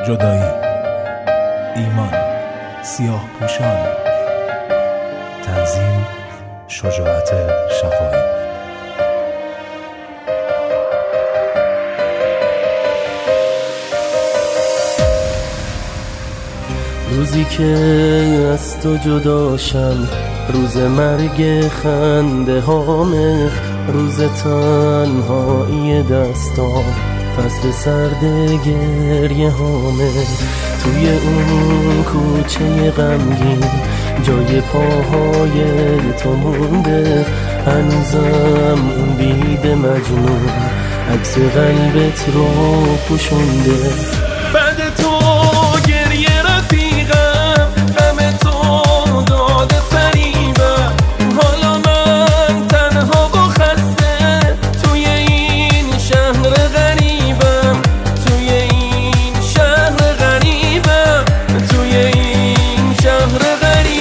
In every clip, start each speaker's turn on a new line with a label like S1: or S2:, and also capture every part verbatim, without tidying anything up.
S1: جدایی، ایمان، سیاه پوشان. تنظیم شجاعت شفاهی.
S2: روزی که از تو جداشم، روز مرگ خنده هامه، روز تنهایی دستام، فصل سرد گریه هامه. توی اون کوچه غمگین جای پاهای تو مونده، هنوزم اون بید مجنون عکس قلبت رو پوشونده. بعد تو گریه رفیقم، غم تو داد فریبم، حالا من تنها و خسته توی این شهر غریبم، توی این شهر غریبم، توی این شهر غریبم.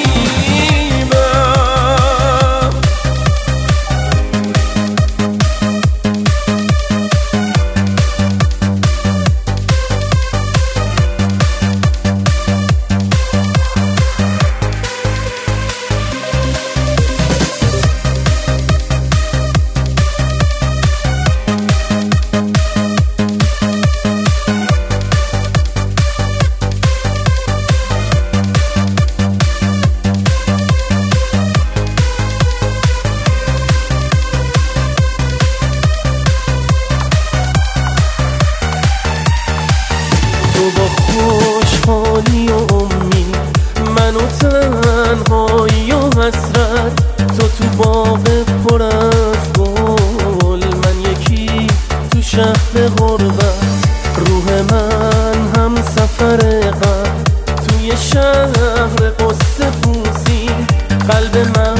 S2: تو با خوشحالی و امید، من و تنهایی و حسرت، تو تو باغ پر از گل، من یکی تو شهر غربت. روح من هم سفر غم توی شهر قصه پوسی، قلب من